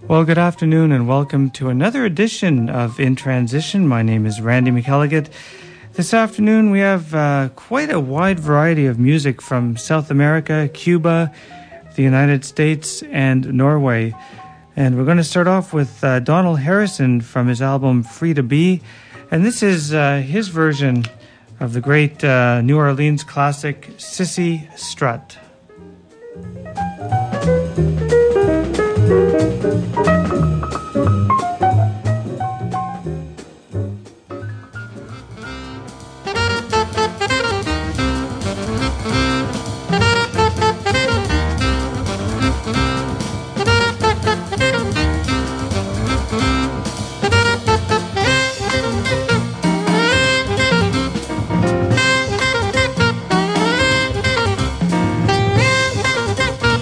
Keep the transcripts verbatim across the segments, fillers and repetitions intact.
Well, good afternoon and welcome to another edition of In Transition. My name is Randy McElligott. This afternoon we have uh, quite a wide variety of music from South America, Cuba, the United States, and Norway. And we're going to start off with uh, Donald Harrison from his album Free to Be. And this is uh, his version of the great uh, New Orleans classic, Sissy Strut. Thank you.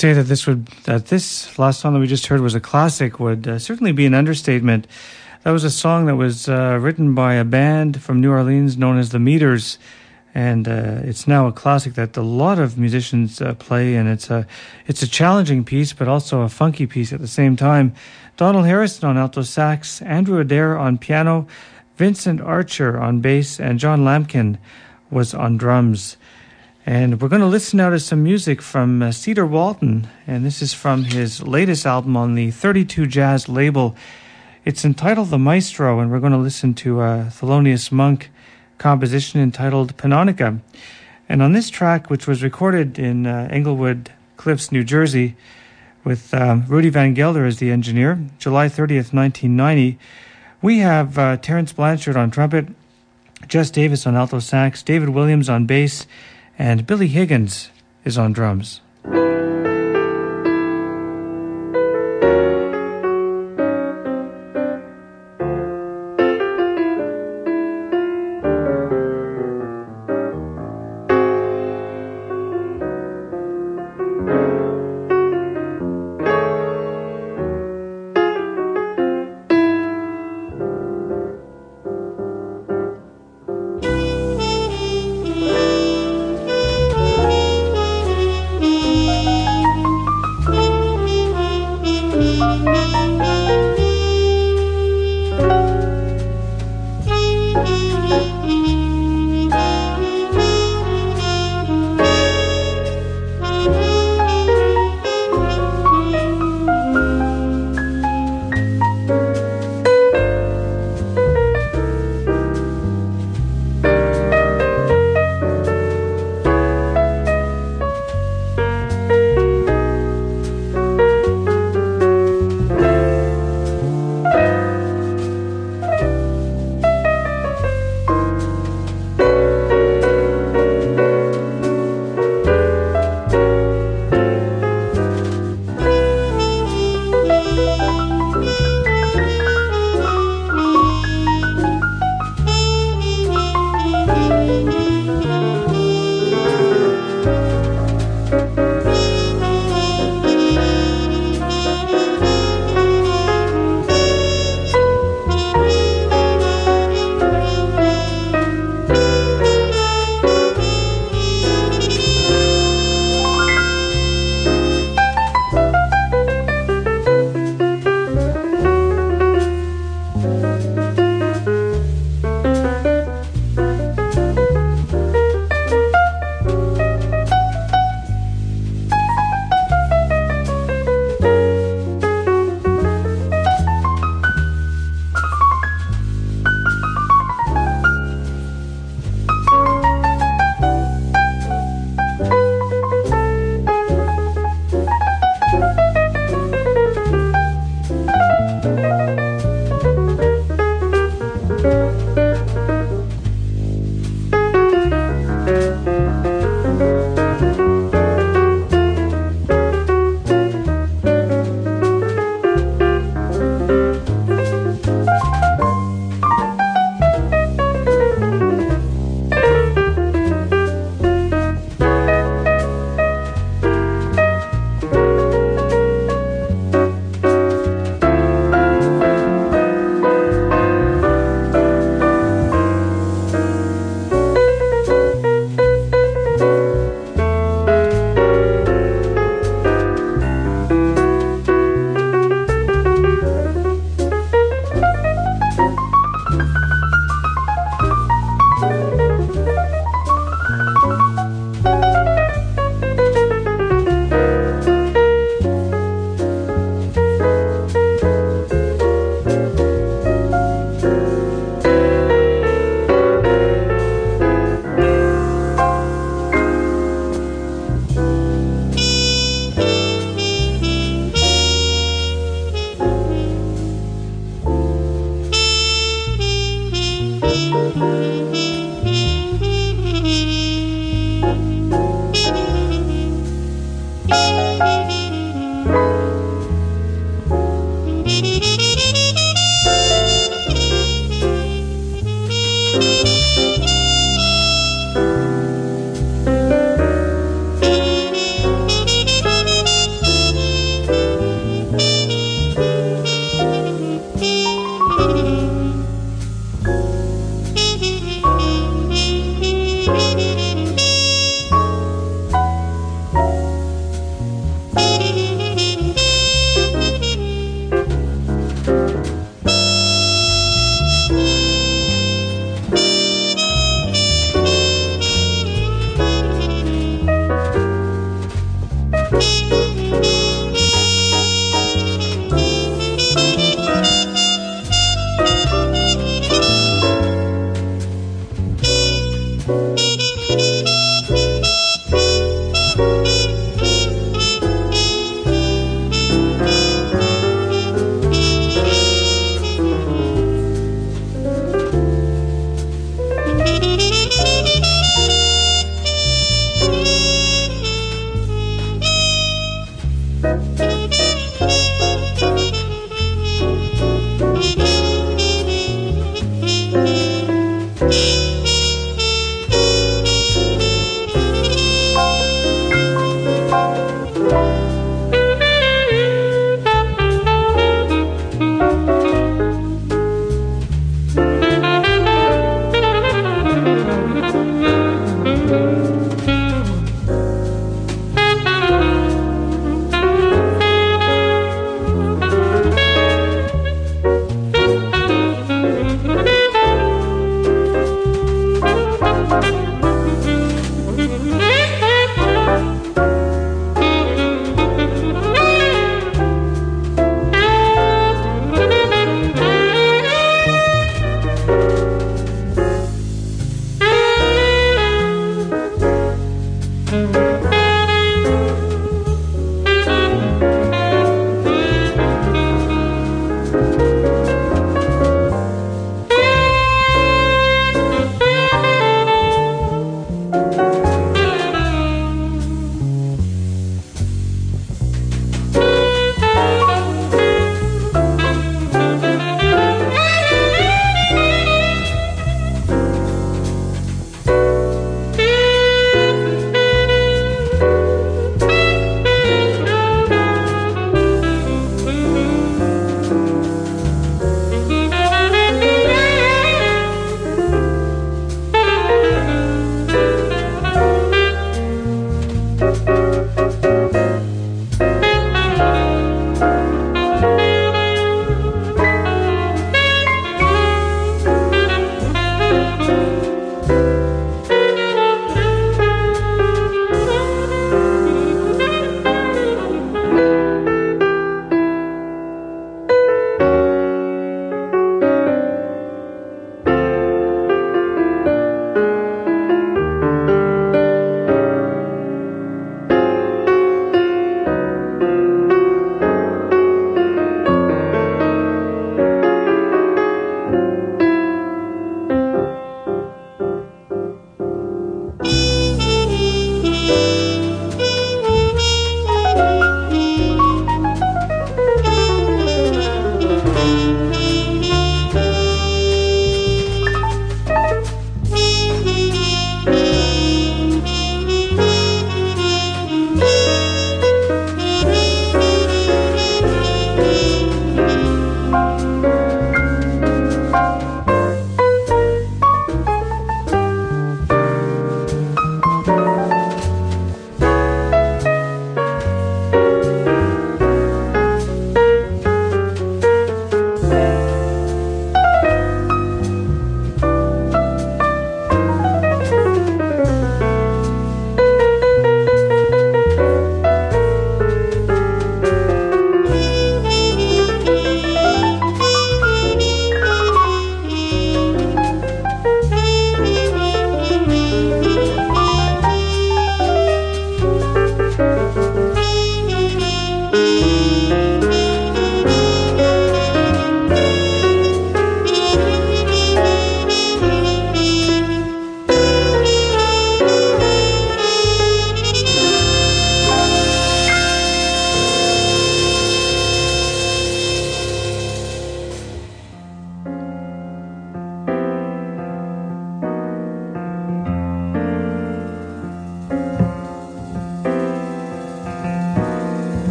say that this would that this last song that we just heard was a classic would uh, certainly be an understatement. That was a song that was uh, written by a band from New Orleans known as the Meters, and uh, it's now a classic that a lot of musicians uh, play, and it's a it's a challenging piece, but also a funky piece at the same time. Donald Harrison on alto sax, Andrew Adair on piano, Vincent Archer on bass, and John Lampkin was on drums. And we're going to listen now to some music from uh, Cedar Walton, and this is from his latest album on the thirty-two Jazz label. It's entitled The Maestro, and we're going to listen to a Thelonious Monk composition entitled Panonica. And on this track, which was recorded in uh, Englewood Cliffs, New Jersey, with um, Rudy Van Gelder as the engineer, July thirtieth, nineteen ninety, we have uh, Terence Blanchard on trumpet, Jess Davis on alto sax, David Williams on bass, and Billy Higgins is on drums. Thank you.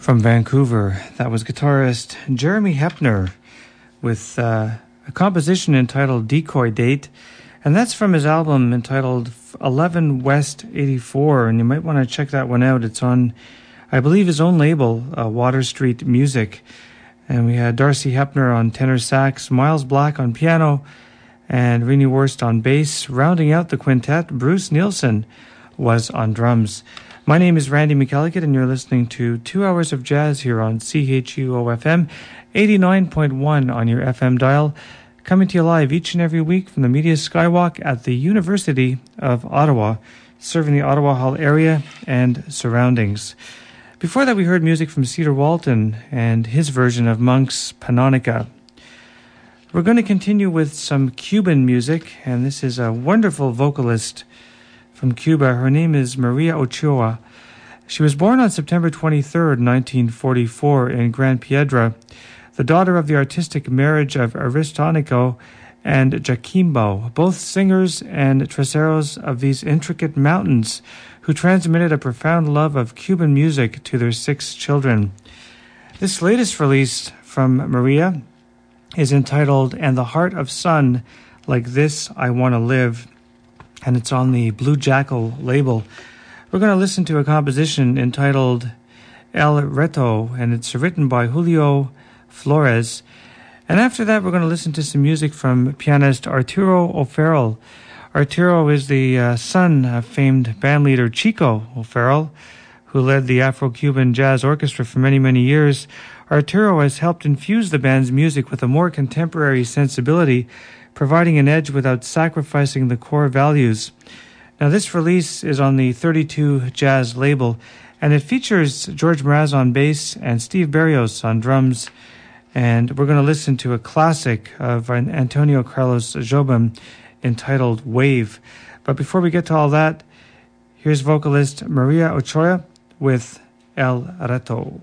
From Vancouver, that was guitarist Jeremy Hepner with uh, a composition entitled Decoy Date, and that's from his album entitled eleven West eighty-four, and you might want to check that one out. It's on, I believe, his own label, uh, Water Street Music. And we had Darcy Hepner on tenor sax, Miles Black on piano, and Rini Wurst on bass. Rounding out the quintet, Bruce Nielsen was on drums. My name is Randy McElligott, and you're listening to two hours of jazz here on C H U O F M, eighty-nine point one on your F M dial, coming to you live each and every week from the Media Skywalk at the University of Ottawa, serving the Ottawa Hall area and surroundings. Before that, we heard music from Cedar Walton and his version of Monk's Panonica. We're going to continue with some Cuban music, and this is a wonderful vocalist from Cuba. Her name is Maria Ochoa. She was born on September twenty-third, nineteen forty-four in Gran Piedra, the daughter of the artistic marriage of Aristonico and Jaquimbo, both singers and traceros of these intricate mountains, who transmitted a profound love of Cuban music to their six children. This latest release from Maria is entitled And the Heart of Sun, Like This I Want to Live, and it's on the Blue Jackal label. We're going to listen to a composition entitled El Reto, and it's written by Julio Flores. And after that, we're going to listen to some music from pianist Arturo O'Farrell. Arturo is the uh, son of famed bandleader Chico O'Farrell, who led the Afro-Cuban Jazz Orchestra for many, many years. Arturo has helped infuse the band's music with a more contemporary sensibility, providing an edge without sacrificing the core values. Now, this release is on the thirty-two Jazz label, and it features George Mraz on bass and Steve Barrios on drums. And we're going to listen to a classic of Antonio Carlos Jobim entitled Wave. But before we get to all that, here's vocalist Maria Ochoa with El Reto.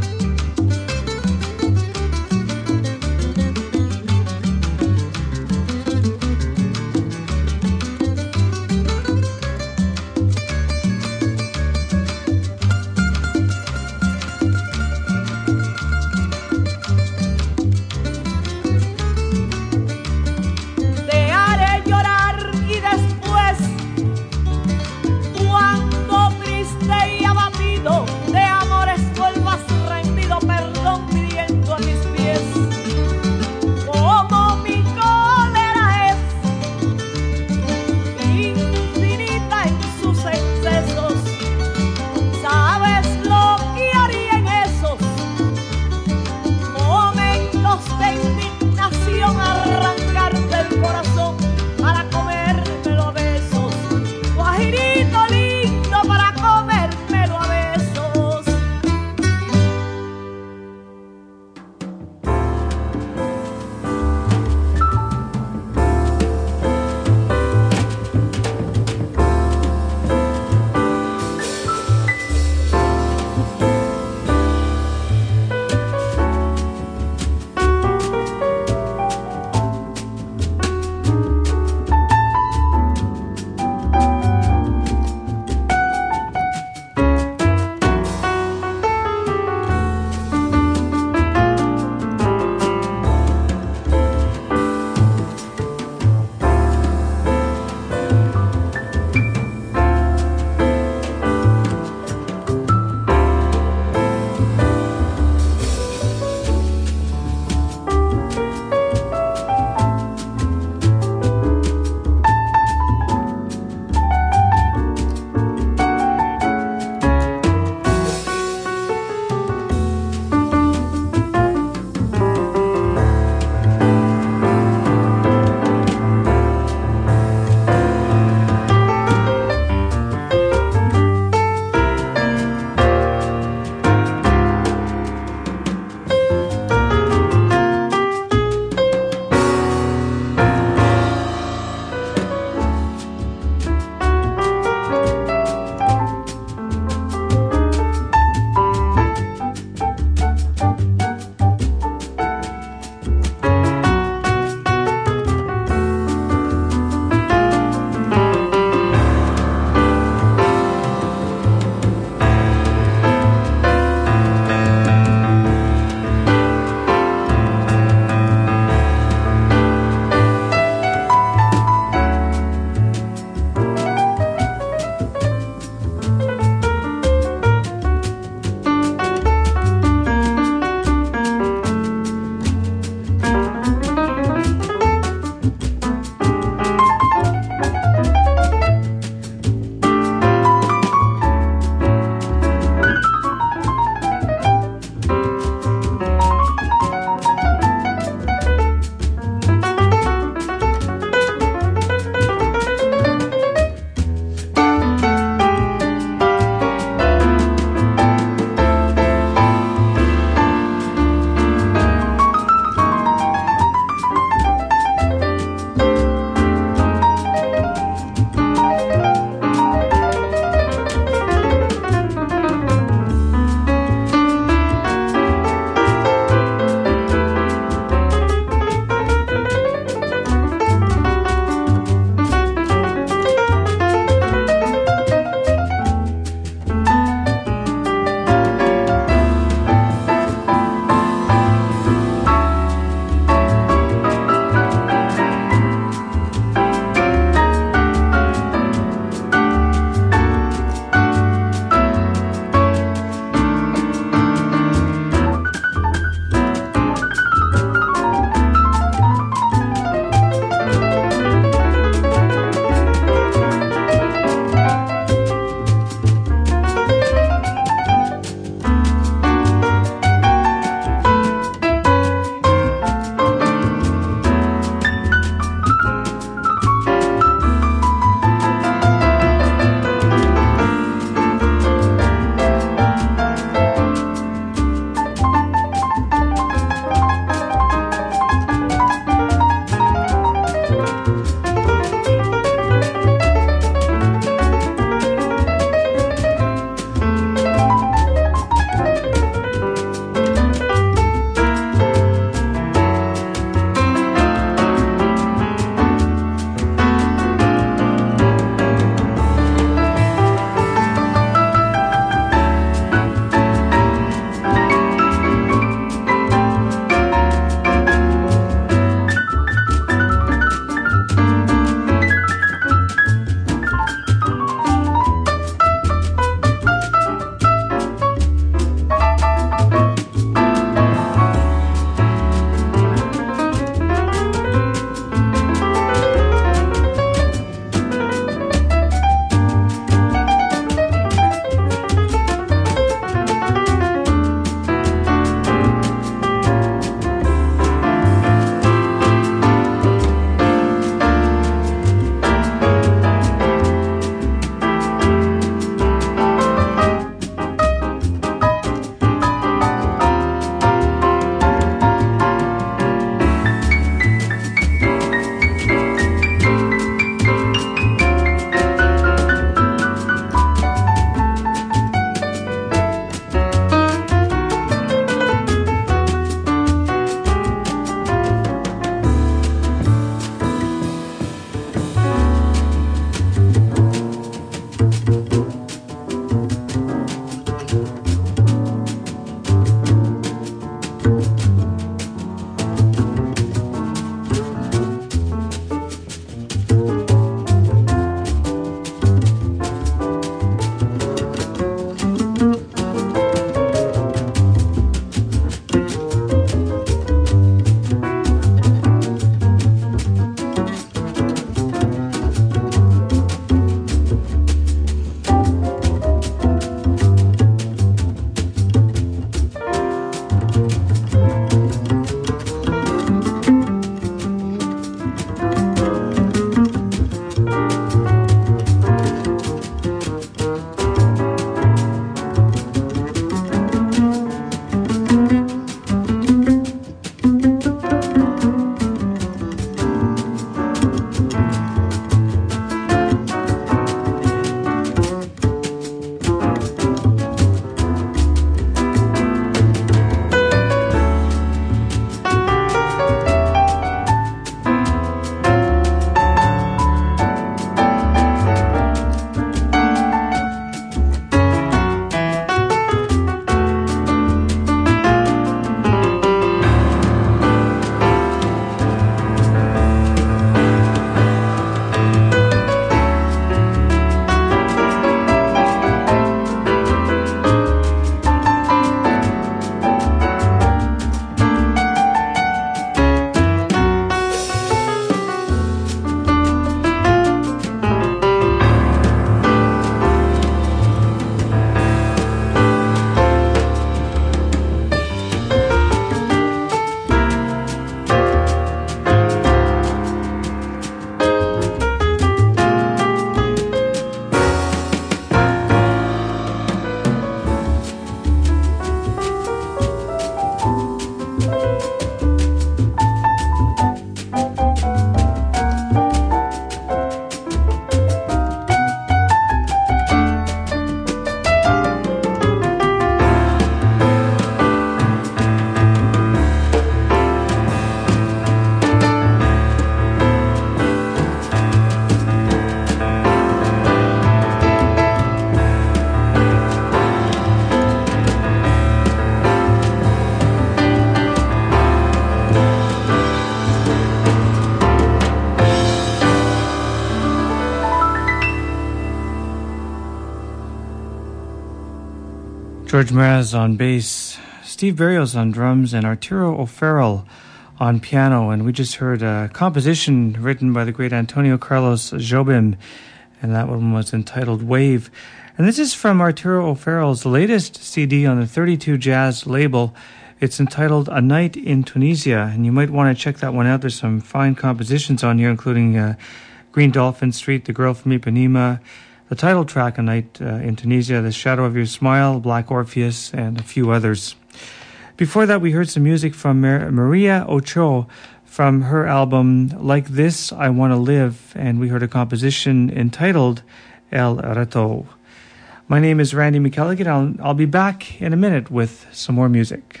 George Mraz on bass, Steve Berrios on drums, and Arturo O'Farrell on piano. And we just heard a composition written by the great Antonio Carlos Jobim, and that one was entitled Wave. And this is from Arturo O'Farrell's latest C D on the thirty-two Jazz label. It's entitled A Night in Tunisia, and you might want to check that one out. There's some fine compositions on here, including uh, Green Dolphin Street, The Girl from Ipanema, the title track, A Night uh, in Tunisia, The Shadow of Your Smile, Black Orpheus, and a few others. Before that, we heard some music from Mar- Maria Ochoa from her album Like This, I Want to Live, and we heard a composition entitled El Reto. My name is Randy McElligott. I'll, I'll be back in a minute with some more music.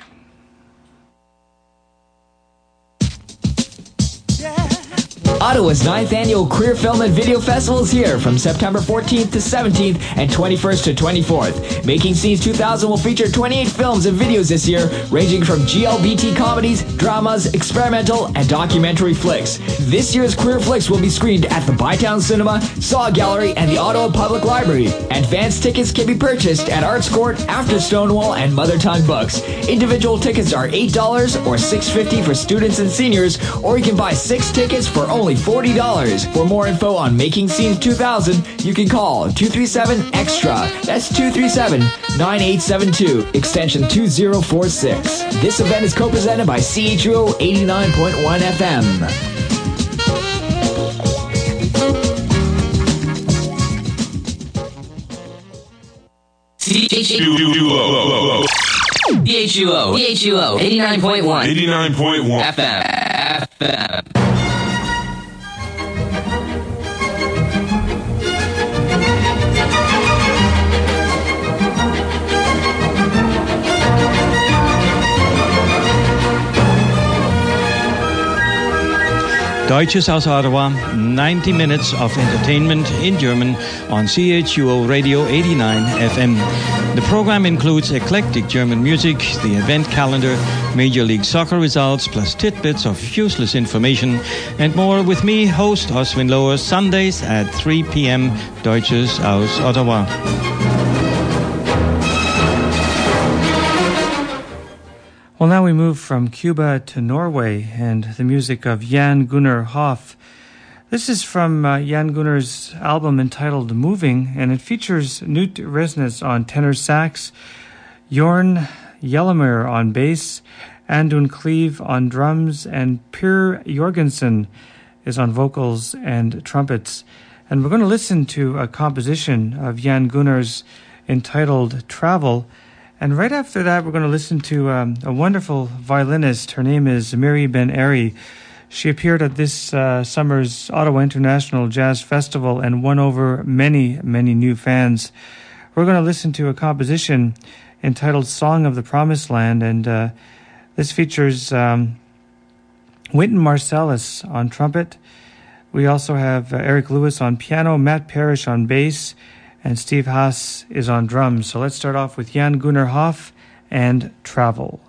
Ottawa's ninth Annual Queer Film and Video Festival is here from September fourteenth to seventeenth and twenty-first to twenty-fourth. Making Scenes two thousand will feature twenty-eight films and videos this year, ranging from G L B T comedies, dramas, experimental, and documentary flicks. This year's queer flicks will be screened at the Bytown Cinema, Saw Gallery, and the Ottawa Public Library. Advance tickets can be purchased at Arts Court, After Stonewall, and Mother Tongue Books. Individual tickets are eight dollars or six dollars and fifty cents for students and seniors, or you can buy six tickets for only forty dollars. For more info on Making Scenes two thousand, you can call two three seven extra. That's two three seven, nine eight seven two, extension two zero four six. This event is co-presented by C H U O eighty-nine point one F M. C H U O C H U O C H U O eighty-nine point one eighty-nine point one F M F M. Deutsches aus Ottawa, ninety minutes of entertainment in German on C H U O Radio eighty-nine F M. The program includes eclectic German music, the event calendar, Major League Soccer results, plus tidbits of useless information, and more with me, host Oswin Lower, Sundays at three p.m. Deutsches aus Ottawa. Well, now we move from Cuba to Norway and the music of Jan Gunnar Hoff. This is from uh, Jan Gunnar's album entitled Moving, and it features Knut Resnes on tenor sax, Jorn Jellemyr on bass, Andun Cleve on drums, and Per Jorgensen is on vocals and trumpets. And we're going to listen to a composition of Jan Gunnar's entitled Travel. And right after that, we're going to listen to um, a wonderful violinist. Her name is Miri Ben Ari. She appeared at this uh, summer's Ottawa International Jazz Festival and won over many, many new fans. We're going to listen to a composition entitled Song of the Promised Land, and uh, this features um, Wynton Marsalis on trumpet. We also have uh, Eric Lewis on piano, Matt Parrish on bass, and Steve Haas is on drums. So let's start off with Jan Gunnar Hoff and Travel.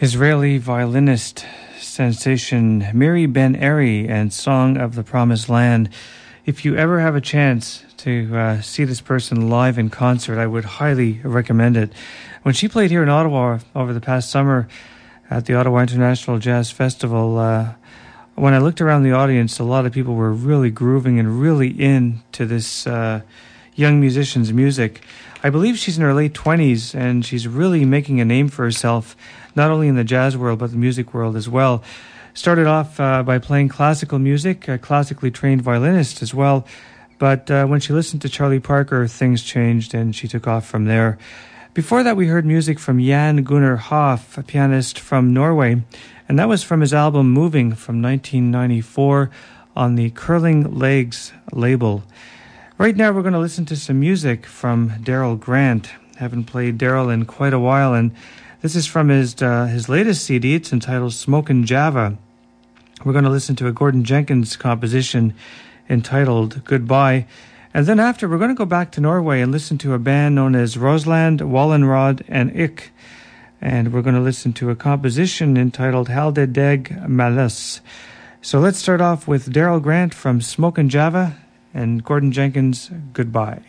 Israeli violinist sensation Miri Ben-Ari and Song of the Promised Land. If you ever have a chance to uh, see this person live in concert, I would highly recommend it. When she played here in Ottawa over the past summer at the Ottawa International Jazz Festival, uh, when I looked around the audience, a lot of people were really grooving and really into this uh, young musician's music. I believe she's in her late twenties, and she's really making a name for herself, not only in the jazz world, but the music world as well. Started off uh, by playing classical music, a classically trained violinist as well. But uh, when she listened to Charlie Parker, things changed, and she took off from there. Before that, we heard music from Jan Gunnar Hoff, a pianist from Norway, and that was from his album Moving from nineteen ninety-four on the Curling Legs label. Right now, we're going to listen to some music from Daryl Grant. Haven't played Daryl in quite a while, and this is from his uh, his latest C D. It's entitled Smokin' Java. We're going to listen to a Gordon Jenkins composition entitled Goodbye. And then after, we're going to go back to Norway and listen to a band known as Rosland, Wallenrod, and Ik. And we're going to listen to a composition entitled Halde Deg Malus. So let's start off with Daryl Grant from Smokin' Java and Gordon Jenkins, Goodbye.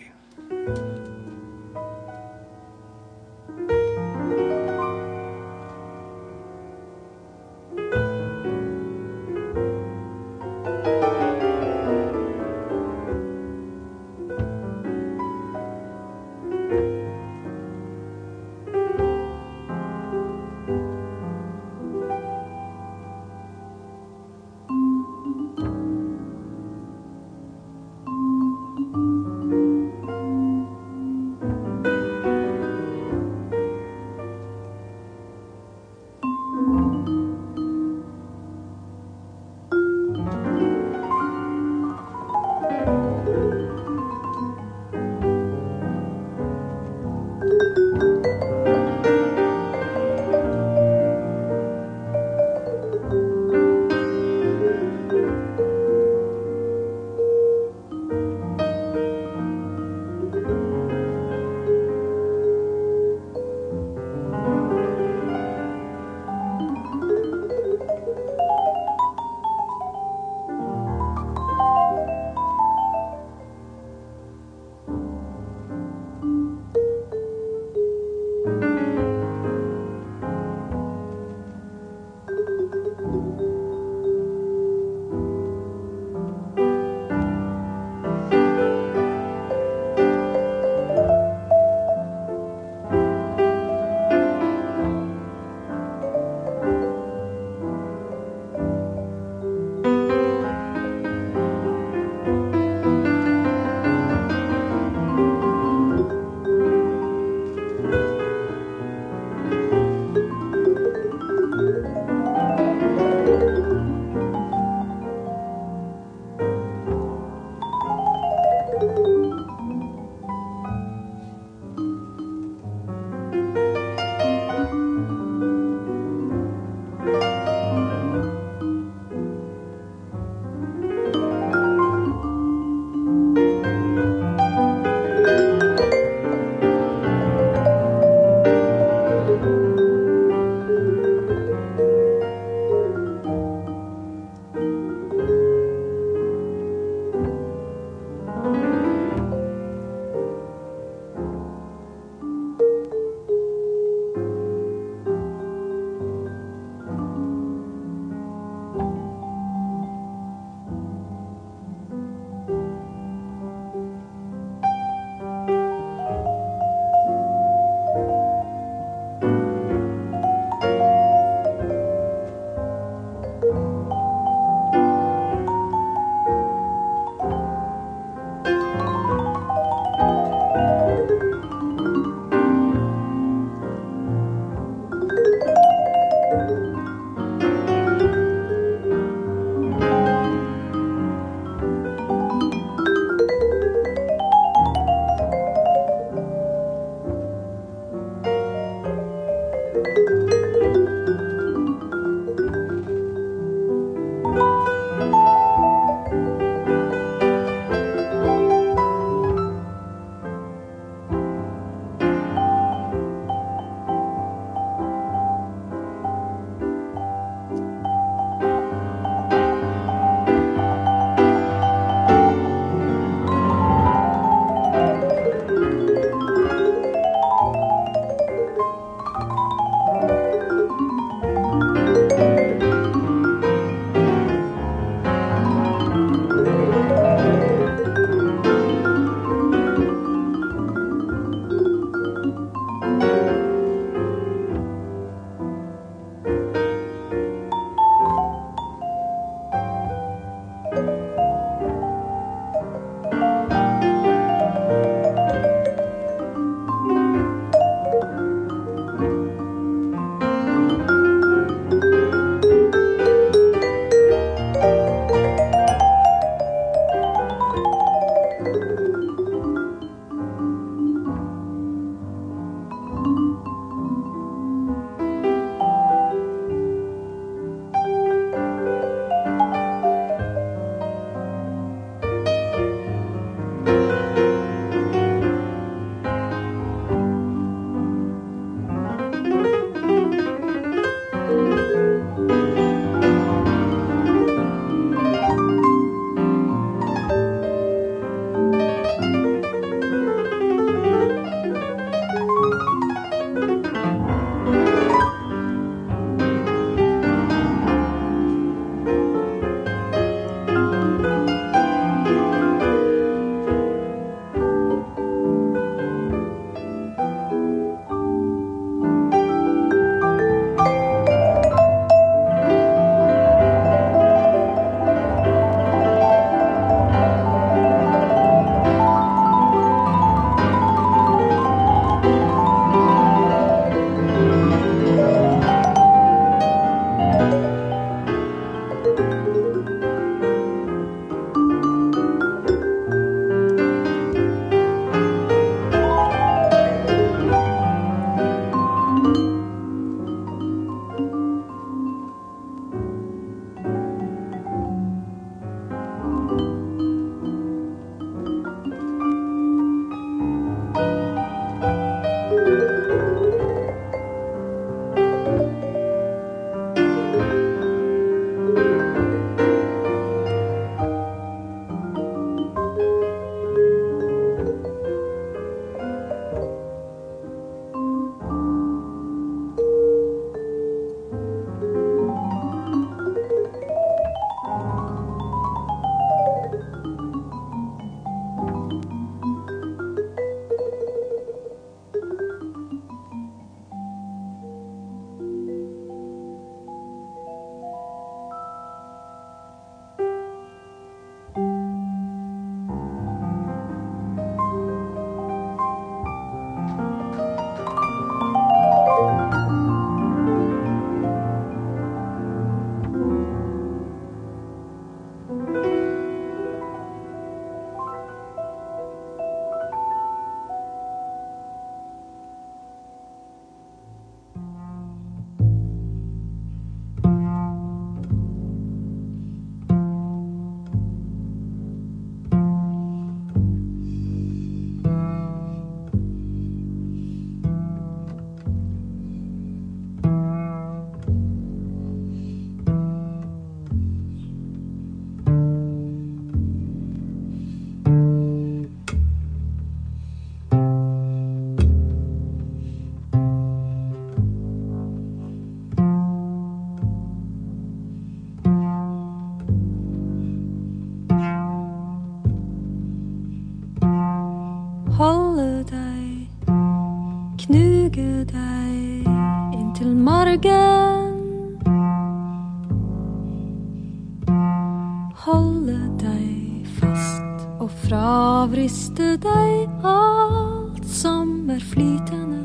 Holde deg fast og fravriste deg alt som er flytende,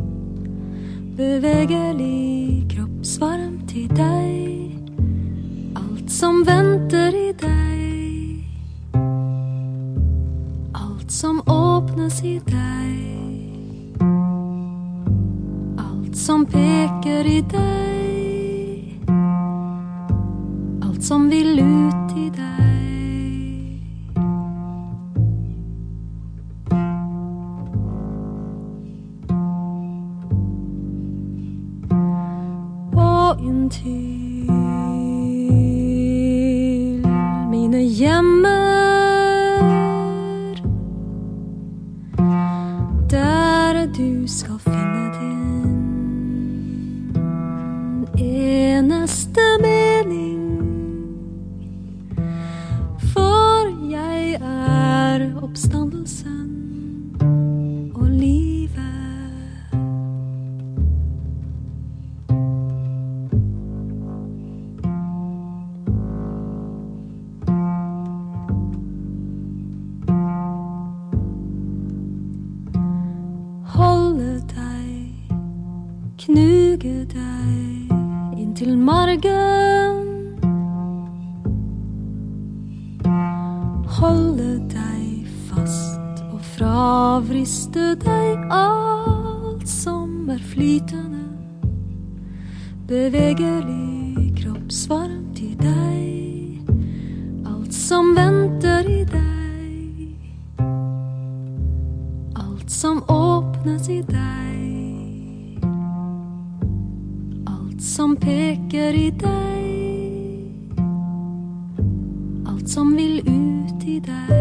bevegelig kroppsvarmt i deg, alt som venter i deg, alt som åpnes i deg, alt som peker i deg, alt som vil ut i deg. Og inntil mine hjemmer, der du skal finne din eneste mening. For jeg er oppstandelsen og livet. Holde deg, knuge deg inntil margen. Holde deg fast og fravriste deg alt som er flytende, bevegelig kroppsvarmt i deg, alt som venter i deg, alt som åpnes i deg, alt som peker i deg, alt som vil ut i deg.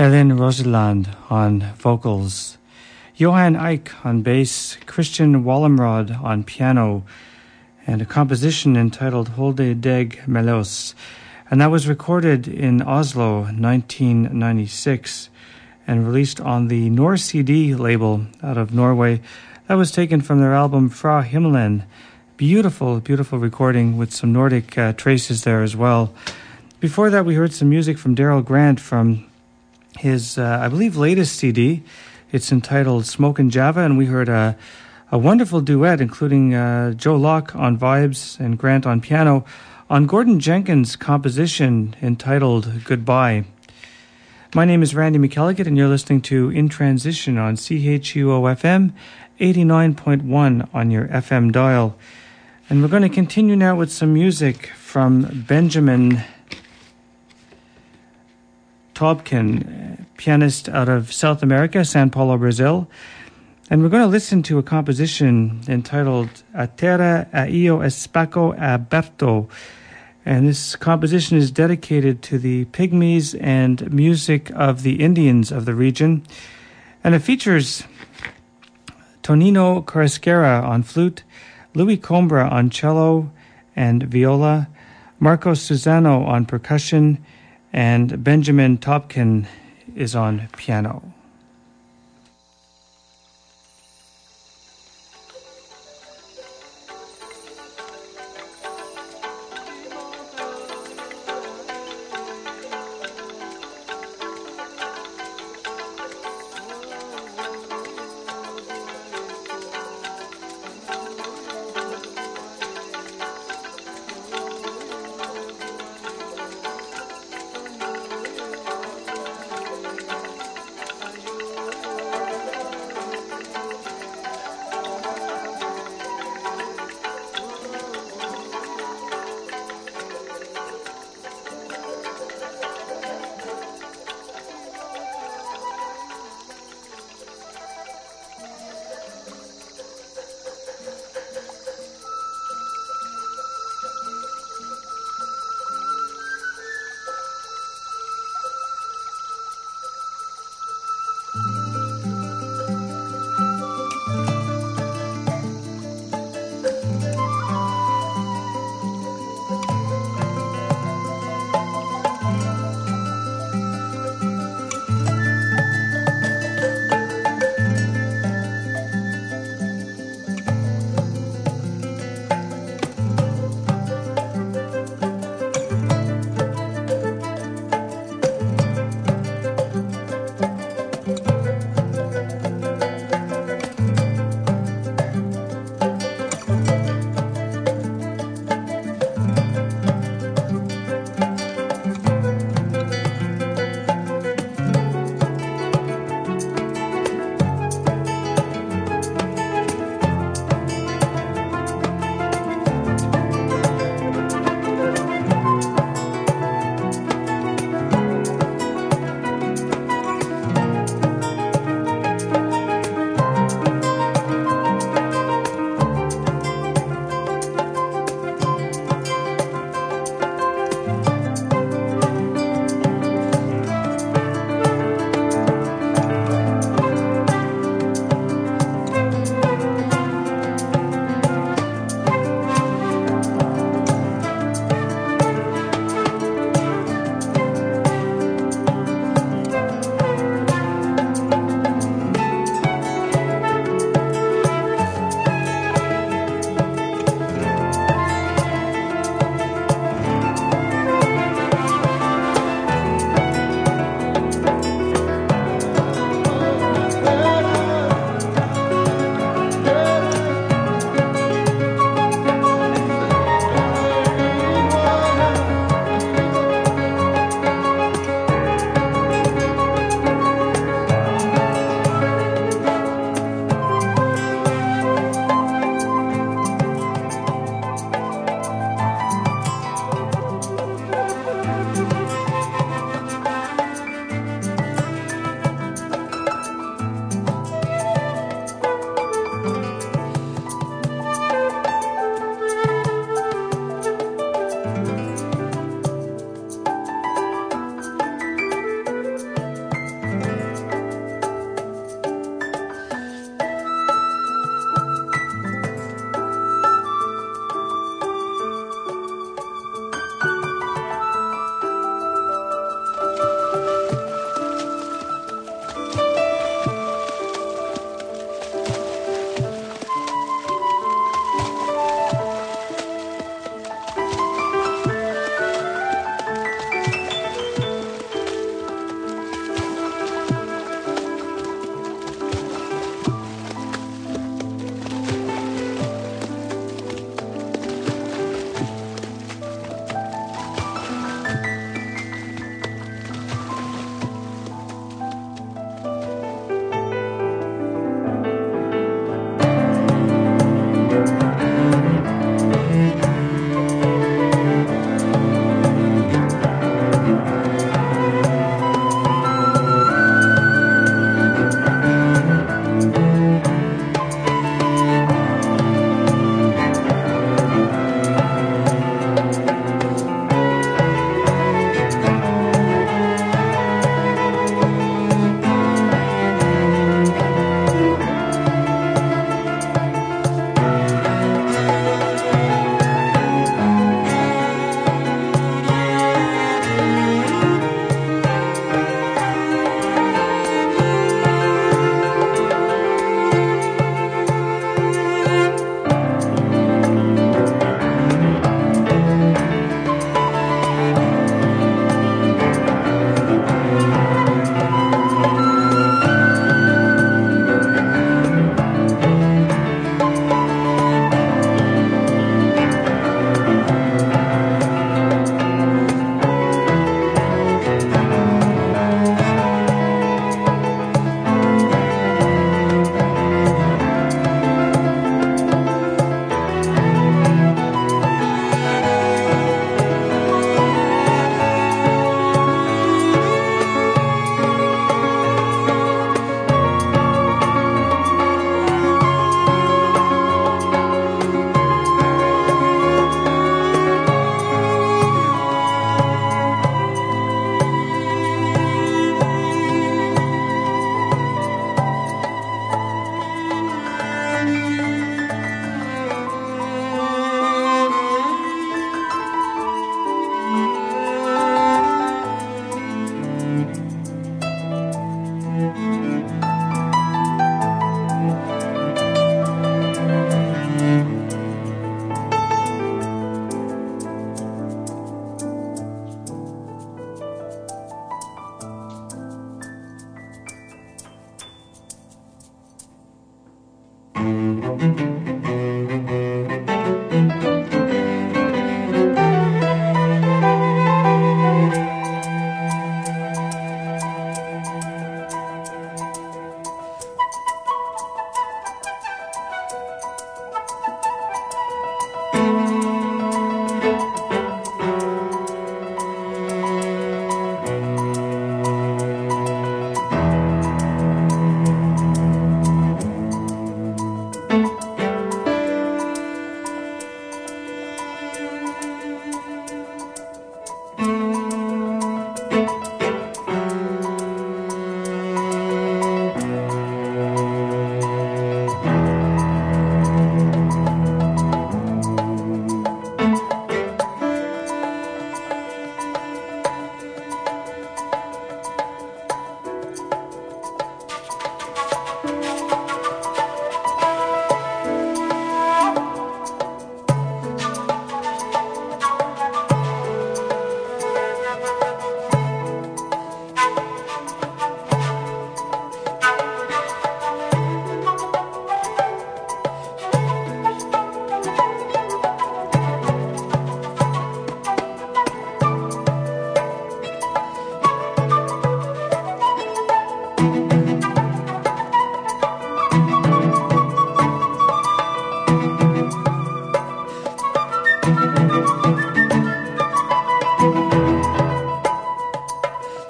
Helen Roseland on vocals, Johan Eich on bass, Christian Wallenrod on piano, and a composition entitled Holde deg Melos. And that was recorded in Oslo, nineteen ninety-six, and released on the Nor C D label out of Norway. That was taken from their album Fra Himmelen. Beautiful, beautiful recording with some Nordic uh, traces there as well. Before that, we heard some music from Daryl Grant from his, uh, I believe, latest C D. It's entitled Smokin' Java, and we heard a, a wonderful duet, including uh, Joe Locke on vibes and Grant on piano, on Gordon Jenkins' composition entitled Goodbye. My name is Randy McElligott, and you're listening to In Transition on C H U O F M eighty-nine point one on your F M dial. And we're going to continue now with some music from Benjamin Taubkin, pianist out of South America, Sao Paulo, Brazil. And we're going to listen to a composition entitled A Terra a Io Espaco Aberto. And this composition is dedicated to the Pygmies and music of the Indians of the region. And it features Tonino Carrasquera on flute, Louis Combra on cello and viola, Marco Susano on percussion, and Benjamin Taubkin is on piano.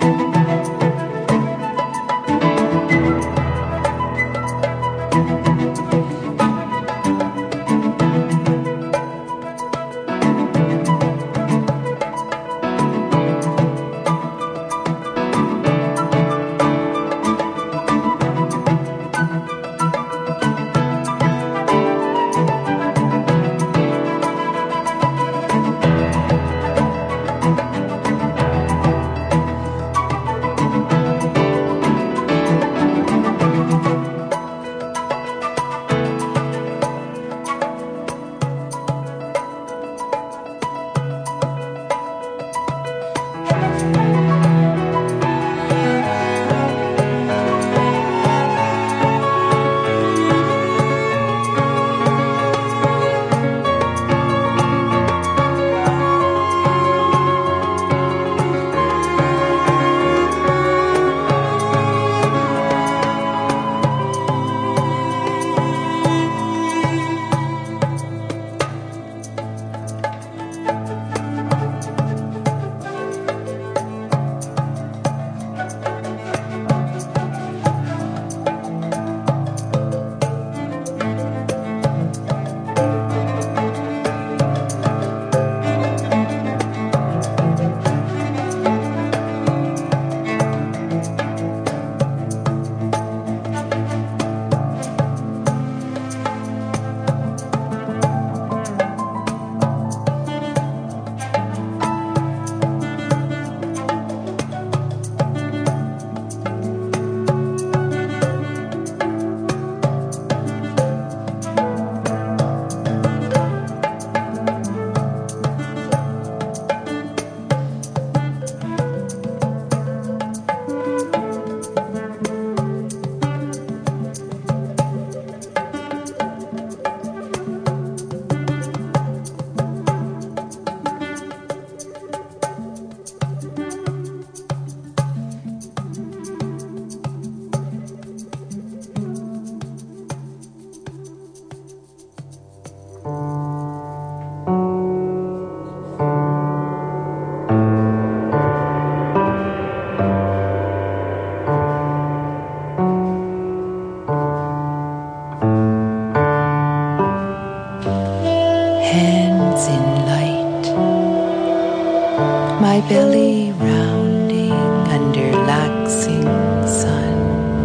my belly rounding under laxing sun,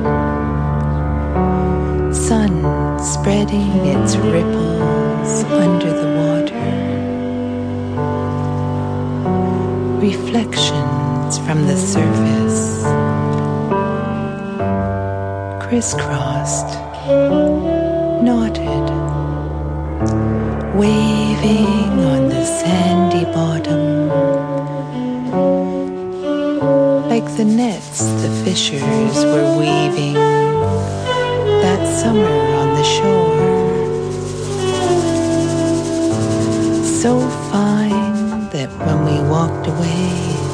sun spreading its ripples under the water, reflections from the surface, crisscrossed, knotted, waving on the sandy bottom, like the nets the fishers were weaving that summer on the shore, so fine that when we walked away,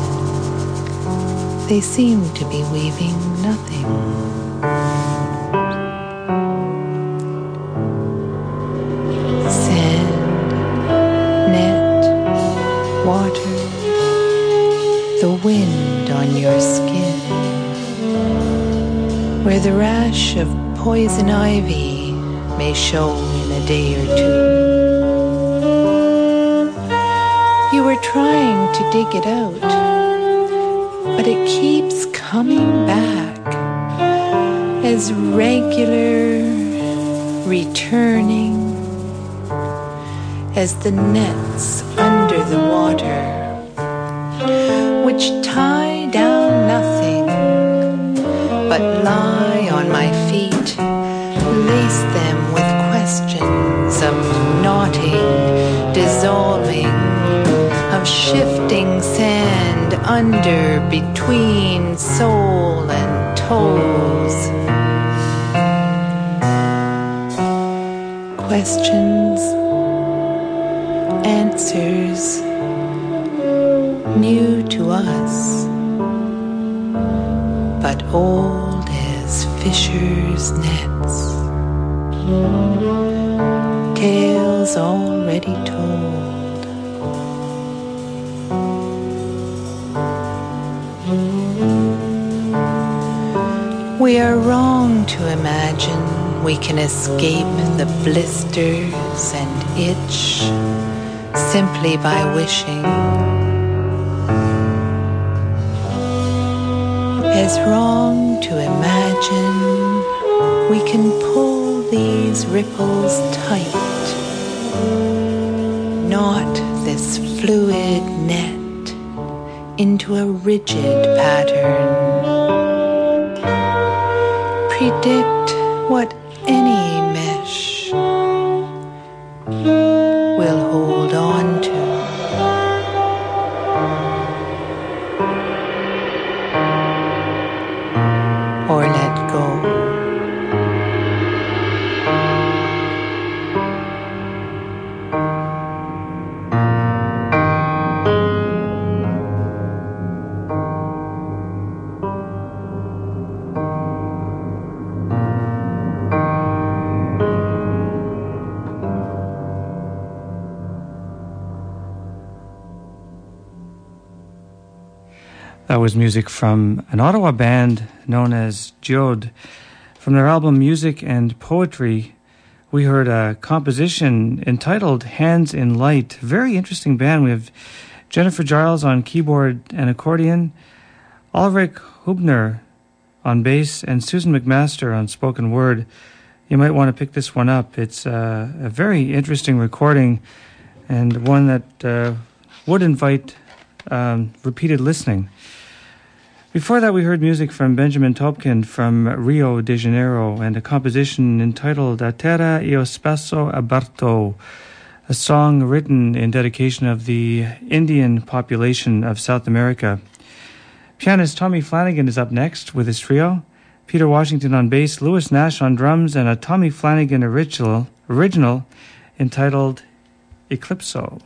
they seemed to be weaving nothing. Wind on your skin, where the rash of poison ivy may show in a day or two. You were trying to dig it out, but it keeps coming back as regular, returning as the nets under the water, which tie down nothing, but lie on my feet, lace them with questions of knotting, dissolving, of shifting sand under, between sole and toes. Questions, answers, new to us, but old as fishers' nets, tales already told. We are wrong to imagine we can escape the blisters and itch simply by wishing. As wrong to imagine we can pull these ripples tight, knot this fluid net into a rigid pattern. Predict what any mesh will hold on to. Or let go. That was music from an Ottawa band known as Jode. From their album Music and Poetry, we heard a composition entitled Hands in Light. Very interesting band. We have Jennifer Giles on keyboard and accordion, Ulrich Hubner on bass, and Susan McMaster on spoken word. You might want to pick this one up. It's uh, a very interesting recording and one that uh, would invite um, repeated listening. Before that, we heard music from Benjamin Topkin from Rio de Janeiro and a composition entitled A Terra e o Spasso Aberto, a song written in dedication of the Indian population of South America. Pianist Tommy Flanagan is up next with his trio. Peter Washington on bass, Lewis Nash on drums, and a Tommy Flanagan original, original entitled Eclipso.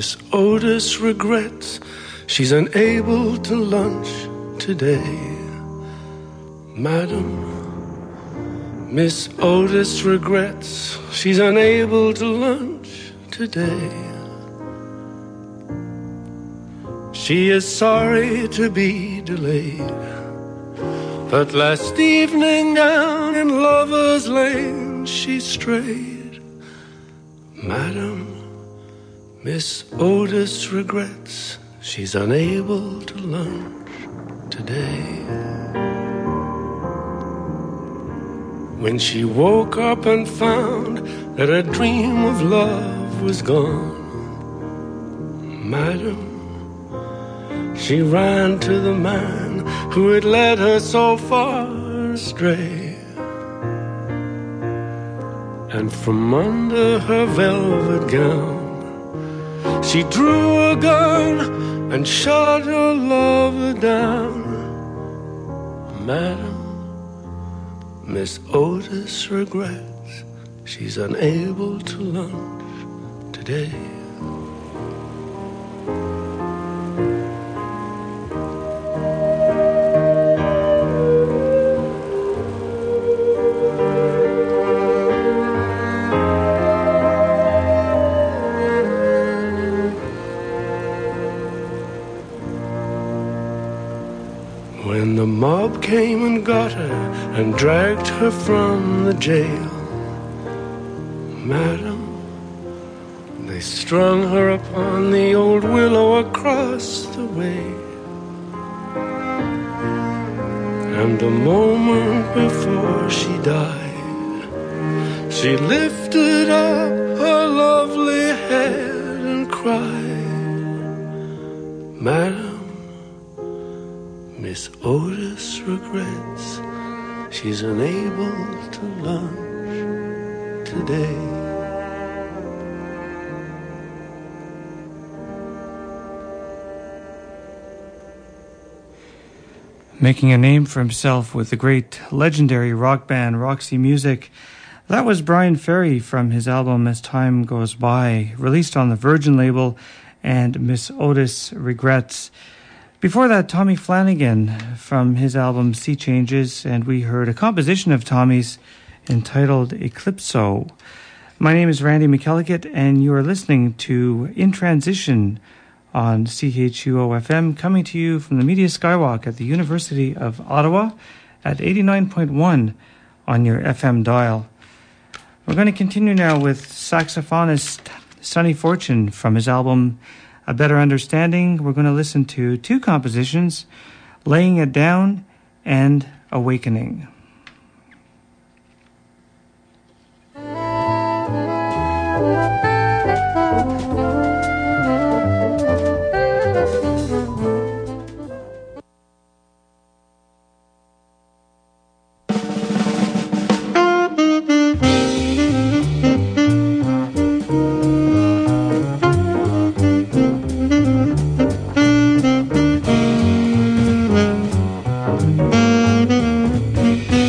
Miss Otis regrets she's unable to lunch today. Madam, Miss Otis regrets she's unable to lunch today. She is sorry to be delayed, but last evening down in Lover's Lane she strayed. Madam, Miss Otis regrets she's unable to lunch today. When she woke up and found that her dream of love was gone, Madam, she ran to the man who had led her so far astray. And from under her velvet gown she drew a gun and shot her lover down. Madam, Miss Otis regrets she's unable to lunch today. When the mob came and got her and dragged her from the jail, Madam, they strung her upon the old willow across the way. And the moment before she died, she lifted up her lovely head and cried. Madam, Miss Otis regrets she's unable to lunch today. Making a name for himself with the great legendary rock band Roxy Music. That was Brian Ferry from his album As Time Goes By, released on the Virgin label, and Miss Otis Regrets. Before that, Tommy Flanagan from his album Sea Changes, and we heard a composition of Tommy's entitled Eclipso. My name is Randy McElligott, and you are listening to In Transition on C H U O F M, coming to you from the Media Skywalk at the University of Ottawa at eighty-nine point one on your F M dial. We're going to continue now with saxophonist Sonny Fortune from his album A Better Understanding. We're going to listen to two compositions, Laying It Down and Awakening. Thank you.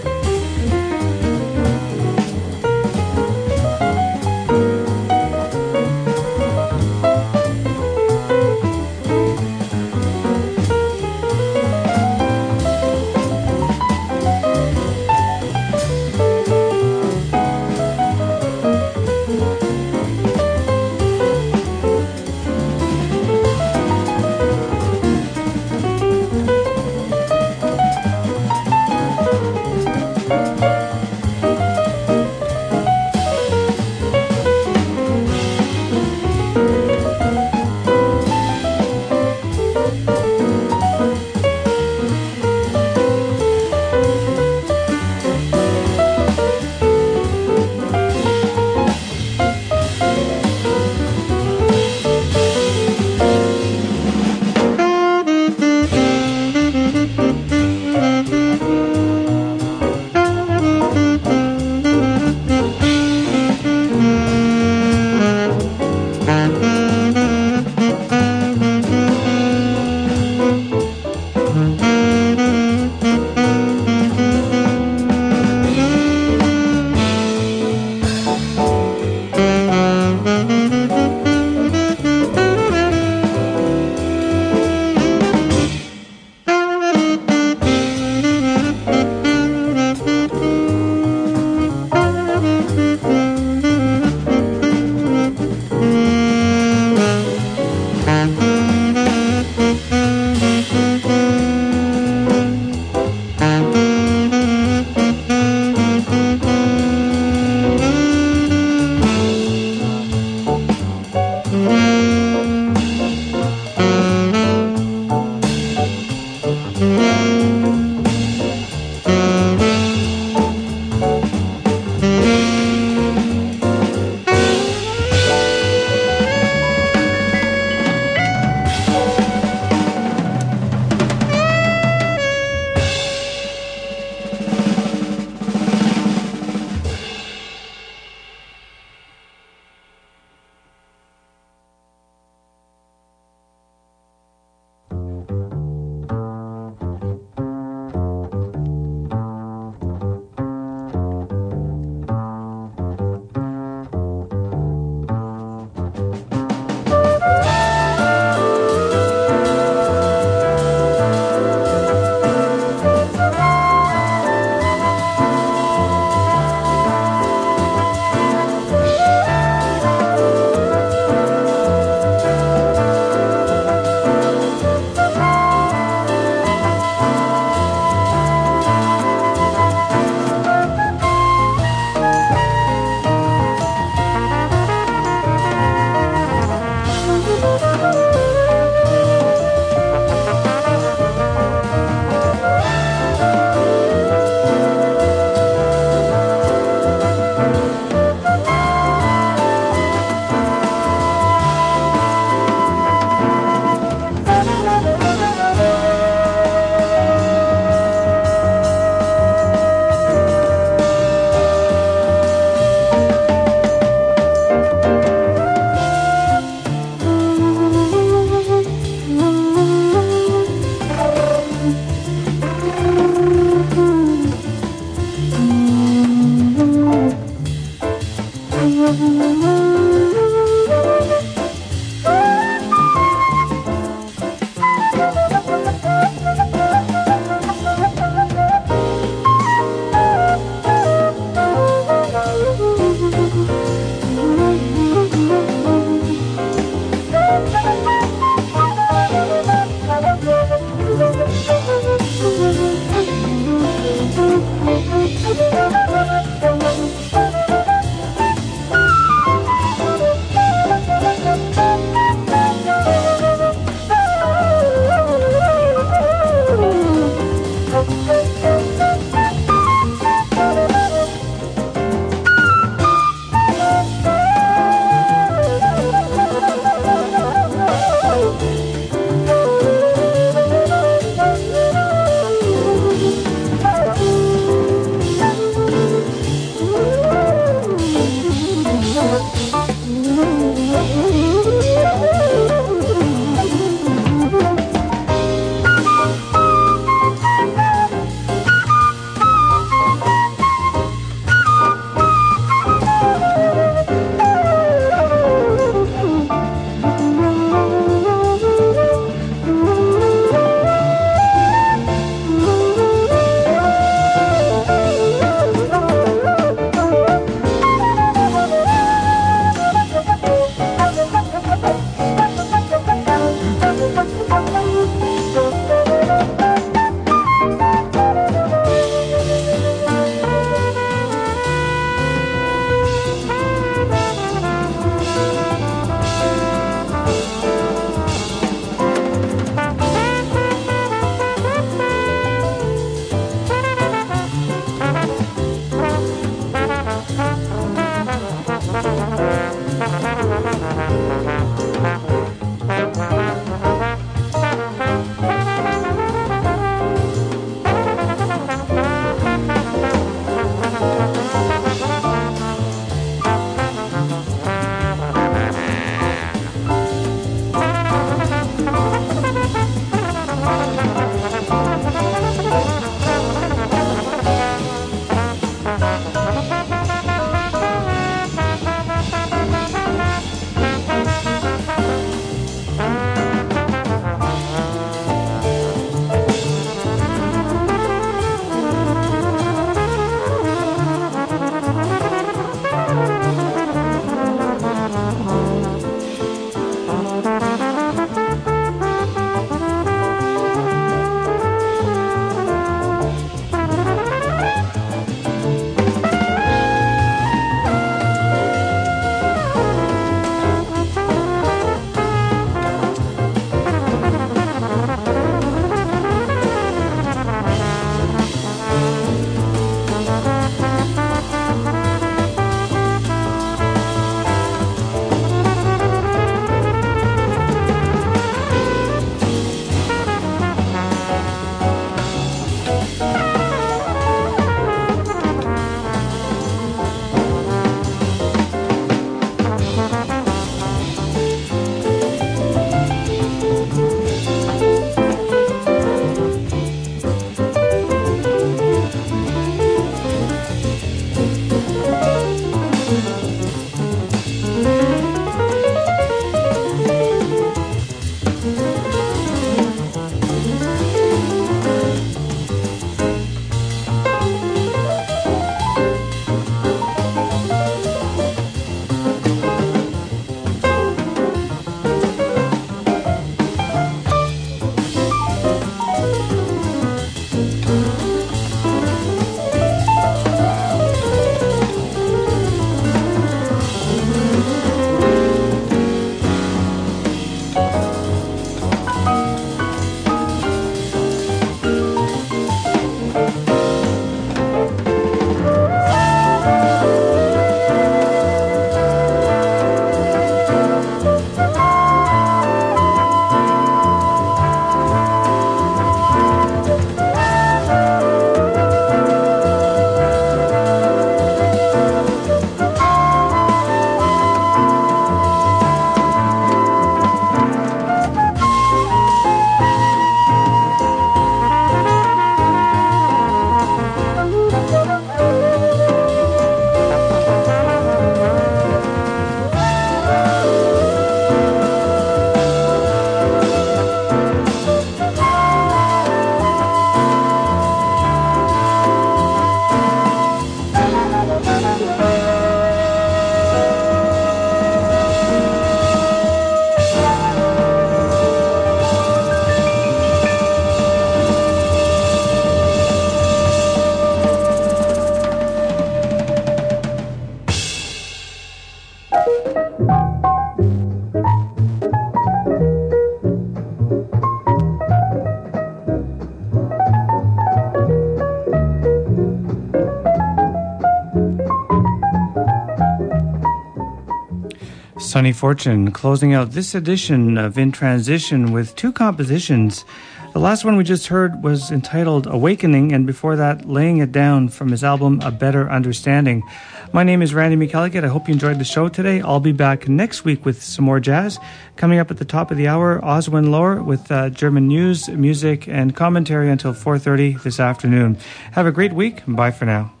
Sonny Fortune closing out this edition of In Transition with two compositions. The last one we just heard was entitled Awakening, and before that, Laying It Down from his album A Better Understanding. My name is Randy McElligott. I hope you enjoyed the show today. I'll be back next week with some more jazz. Coming up at the top of the hour, Oswin Lohr with uh, German news, music, and commentary until four thirty this afternoon. Have a great week. Bye for now.